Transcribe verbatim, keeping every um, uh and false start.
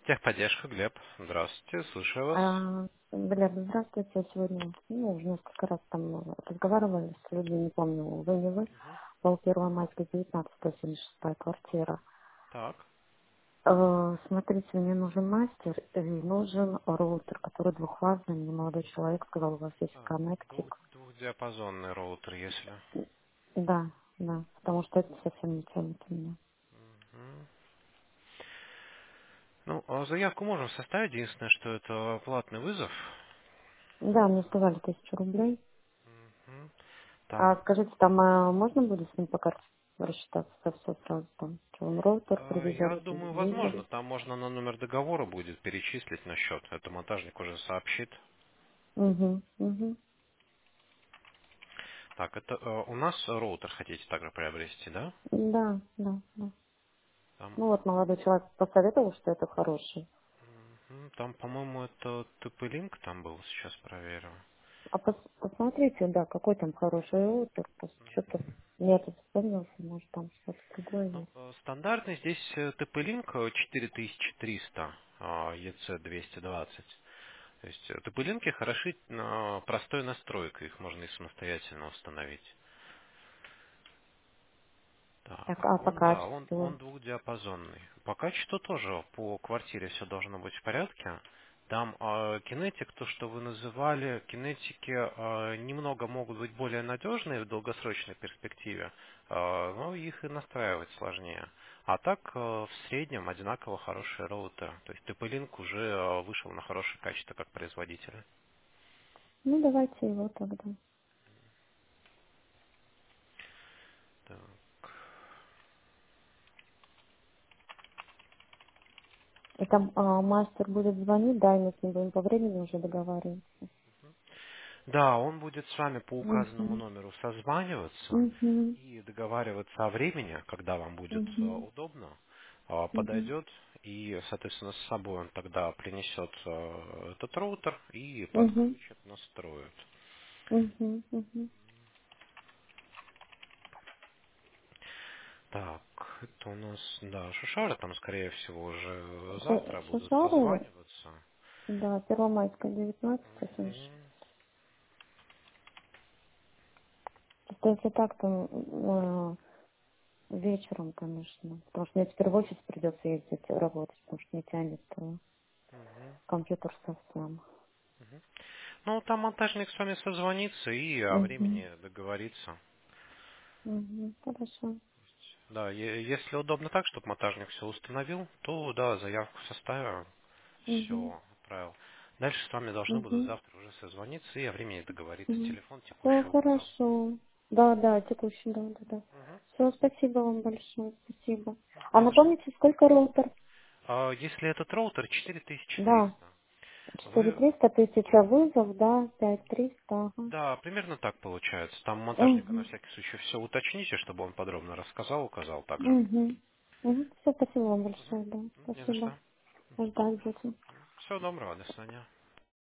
Техподдержка, Глеб. Здравствуйте, слушаю вас. А, Глеб, здравствуйте. Я сегодня, ну, уже несколько раз там разговаривали с людьми, не помню, вы не вы, пол первого майской девятнадцать, сто семьдесят шестая квартира. Так. Э, смотрите, мне нужен мастер и нужен роутер, который двухфазный. Мне молодой человек сказал, у вас есть Так, двух, коннектик. двухдиапазонный роутер, если. Да, да, потому что это совсем не тянет у меня. Мгм. Ну, а заявку можем составить. Единственное, что это платный вызов. Да, мне сказали тысячу рублей. Мгм. Там, А скажите, там а, можно будет с ним по карте рассчитаться за все сразу там? Что он роутер э, я привезет, думаю, визор? возможно, там можно на номер договора будет перечислить на счет. Это монтажник уже сообщит. Угу, угу. Так, это э, у нас роутер хотите также приобрести, да? Да, да, да. Там, Ну вот молодой человек посоветовал, что это хороший. мгм, там, по-моему, это ТП Линк там был, сейчас проверю. А пос- посмотрите, да, какой там хороший роутер. Что-то метод вспомнился, может там что-то другое Ну, есть. э, стандартный здесь ТП Link четыре тысячи триста и си двести двадцать. То есть ТП Link хороши на простой настройкой, их можно и самостоятельно установить. Так, Так, а по он, да, он, качеству? он двухдиапазонный. По качеству тоже по квартире все должно быть в порядке. Там э, кинетик, то, что вы называли, кинетики э, немного могут быть более надежные в долгосрочной перспективе, э, но их и настраивать сложнее. А так э, в среднем одинаково хорошие роутеры. То есть ТП Link уже э, вышел на хорошее качество как производитель. Ну давайте его тогда. И там а, мастер будет звонить, да, и мы с ним будем по времени уже договариваться. Да, он будет с вами по указанному Угу, номеру созваниваться угу, и договариваться о времени, когда вам будет э, угу, удобно, а, угу, подойдет и, соответственно, с собой он тогда принесет э, этот роутер и угу, подключит, настроит. угу, угу. Так, это у нас, да, Шушара, там, скорее всего, уже завтра будут Шишары, созваниваться. да, первомайская девятнадцать, Мгм. просто если так, то э, вечером, конечно. Потому что мне теперь в офис придется ездить работать, потому что не тянет э, Мгм. компьютер совсем. Мгм. Ну, там монтажник с вами созвонится и о Угу. времени договорится. Угу. Хорошо. Да, е- если удобно так, чтобы монтажник все установил, то да, заявку составил, Угу. все отправил. Дальше с вами должны будут Угу. завтра уже созвониться и о времени договориться. Угу. Телефон Все текущий указан. хорошо. Да, да, текущий, да, да, да. Мгм. Все, спасибо вам большое, спасибо. А Не за что. напомните, сколько роутер? А если этот роутер четыре тысячи Да, триста, четыре вы, триста тысяча вызов, да, пять триста, ага. да, примерно так получается. Там монтажника на Угу. всякий случай все уточните, чтобы он подробно рассказал, указал также. Угу. Угу. Все, спасибо вам большое, да, Не за спасибо. что. Ждать будем. Всего доброго, до свидания.